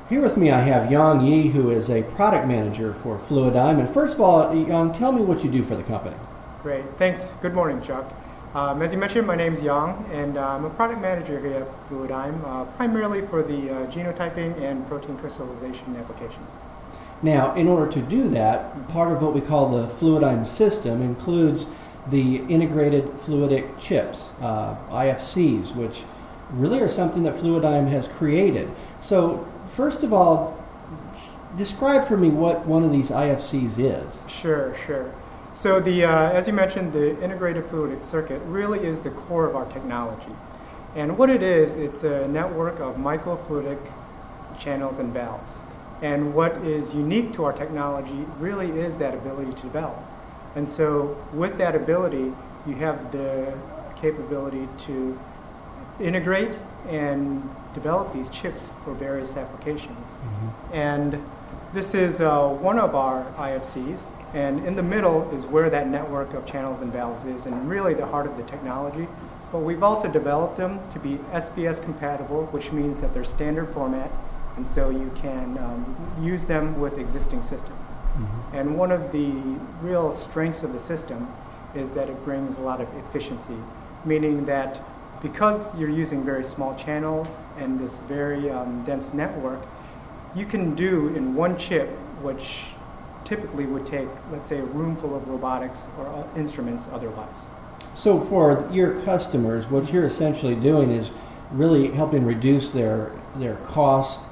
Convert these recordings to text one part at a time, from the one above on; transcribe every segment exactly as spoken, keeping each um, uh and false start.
Here with me I have Yang Yi, who is a product manager for Fluidigm. And first of all, Yang, tell me what you do for the company. Great, thanks. Good morning, Chuck. Um, as you mentioned, my name is Yang, and uh, I'm a product manager here at Fluidigm, uh, primarily for the uh, genotyping and protein crystallization applications. Now, in order to do that, part of what we call the Fluidigm system includes the integrated fluidic chips, uh, I F Cs, which really are something that Fluidigm has created. So, first of all, describe for me what one of these I F Cs is. Sure, sure. So the, uh, as you mentioned, the integrated fluidic circuit really is the core of our technology. And what it is, it's a network of microfluidic channels and valves. And what is unique to our technology really is that ability to develop. And so with that ability, you have the capability to integrate and develop these chips for various applications. Mm-hmm. And this is uh, one of our I F Cs. And in the middle is where that network of channels and valves is, and really the heart of the technology. But we've also developed them to be S B S compatible, which means that they're standard format, and so you can um, use them with existing systems. Mm-hmm. And one of the real strengths of the system is that it brings a lot of efficiency, meaning that because you're using very small channels and this very um, dense network, you can do in one chip, which typically would take, let's say, a room full of robotics or uh, instruments otherwise. So for your customers, what you're essentially doing is really helping reduce their their costs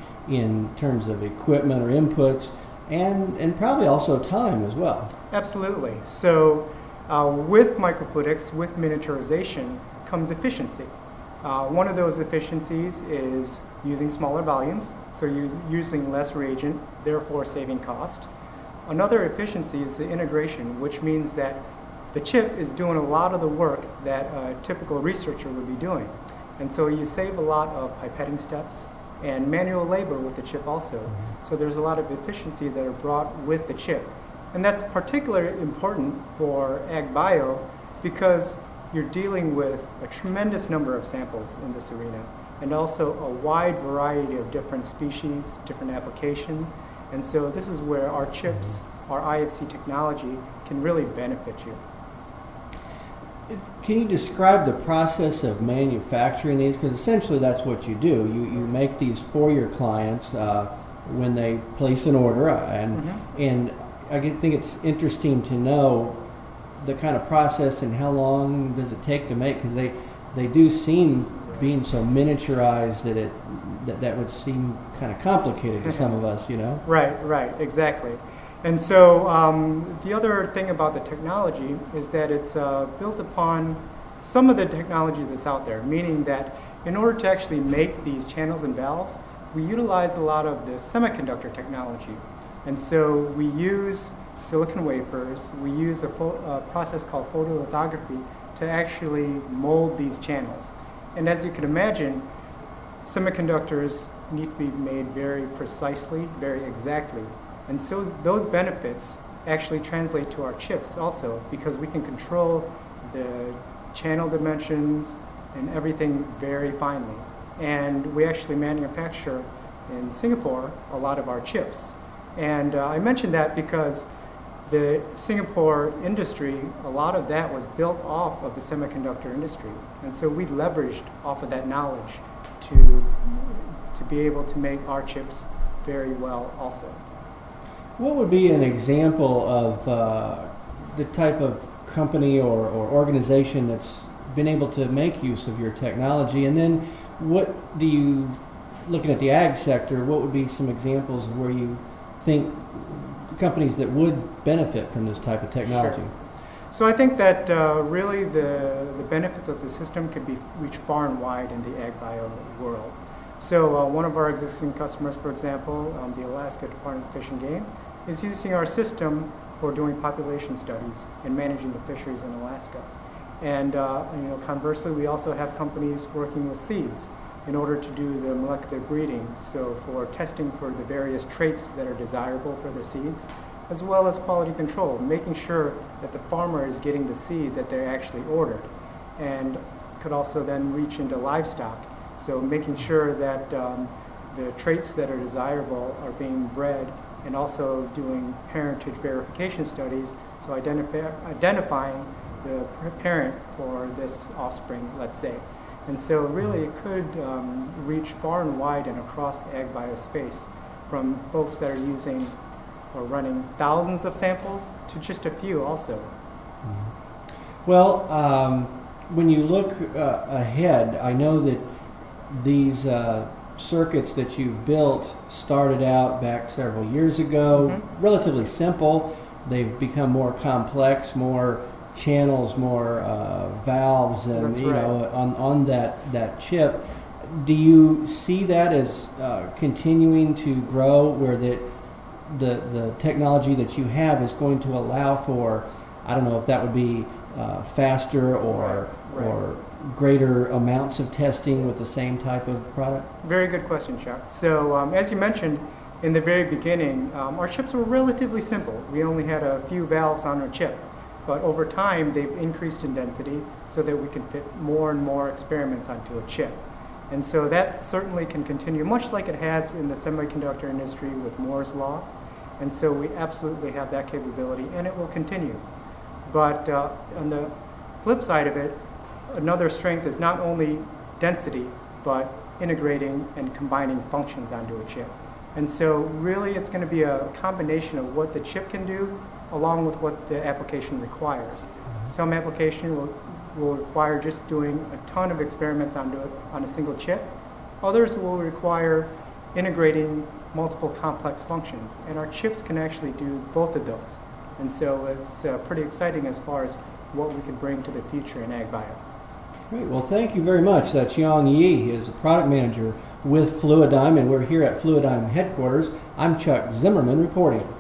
in terms of equipment or inputs, and, and probably also time as well. Absolutely. So uh, with microfluidics, with miniaturization, comes efficiency. Uh, one of those efficiencies is using smaller volumes, so you're using less reagent, therefore saving cost. Another efficiency is the integration, which means that the chip is doing a lot of the work that a typical researcher would be doing. And so you save a lot of pipetting steps and manual labor with the chip also. So there's a lot of efficiency that are brought with the chip. And that's particularly important for ag bio because you're dealing with a tremendous number of samples in this arena, and also a wide variety of different species, different applications. And so this is where our chips, our I F C technology, can really benefit you. Can you describe the process of manufacturing these? Because essentially that's what you do. You, you make these for your clients uh, when they place an order. And, mm-hmm. and I think it's interesting to know the kind of process and how long does it take to make, because they, they do seem, being so miniaturized, that it that, that would seem kind of complicated to some of us, you know? Right, right, exactly. And so um, the other thing about the technology is that it's uh, built upon some of the technology that's out there, meaning that in order to actually make these channels and valves, we utilize a lot of the semiconductor technology. And so we use silicon wafers, we use a fo- uh, process called photolithography to actually mold these channels. And as you can imagine, semiconductors need to be made very precisely, very exactly. And so those benefits actually translate to our chips also, because we can control the channel dimensions and everything very finely. And we actually manufacture in Singapore a lot of our chips. And uh, I mentioned that because the Singapore industry, a lot of that was built off of the semiconductor industry. And so we leveraged off of that knowledge to, to be able to make our chips very well also. What would be an example of uh, the type of company or, or organization that's been able to make use of your technology? And then what do you, looking at the ag sector, what would be some examples of where you think companies that would benefit from this type of technology? Sure. So I think that uh, really the, the benefits of the system could be reached far and wide in the ag bio world. So uh, one of our existing customers, for example, um, the Alaska Department of Fish and Game, is using our system for doing population studies and managing the fisheries in Alaska. And uh, you know, conversely, we also have companies working with seeds in order to do the molecular breeding, so for testing for the various traits that are desirable for the seeds, as well as quality control, making sure that the farmer is getting the seed that they actually ordered, and could also then reach into livestock, so making sure that um, the traits that are desirable are being bred, and also doing parentage verification studies, so identify, identifying the parent for this offspring, let's say. And so really it could um, reach far and wide and across the ag bio space, from folks that are using or running thousands of samples to just a few also. Well, um, when you look uh, ahead, I know that these uh, circuits that you've built started out back several years ago, mm-hmm. relatively simple. They've become more complex, more channels, more uh, valves, and That's you right. know, on on that that chip. Do you see that as uh, continuing to grow, where that the the technology that you have is going to allow for, I don't know if that would be uh, faster or right. Right. or greater amounts of testing with the same type of product? Very good question, Chuck. So um, as you mentioned in the very beginning, um, our chips were relatively simple. We only had a few valves on our chip, but over time they've increased in density so that we can fit more and more experiments onto a chip. And so that certainly can continue, much like it has in the semiconductor industry with Moore's Law. And so we absolutely have that capability, and it will continue. But uh, on the flip side of it, another strength is not only density, but integrating and combining functions onto a chip. And so really it's going to be a combination of what the chip can do along with what the application requires. Some application will, will require just doing a ton of experiments onto it on a single chip. Others will require integrating multiple complex functions. And our chips can actually do both of those. And so it's uh, pretty exciting as far as what we can bring to the future in ag bio. Great. Well, thank you very much. That's Yang Yi. He is a product manager with Fluidigm, and we're here at Fluidigm headquarters. I'm Chuck Zimmerman reporting.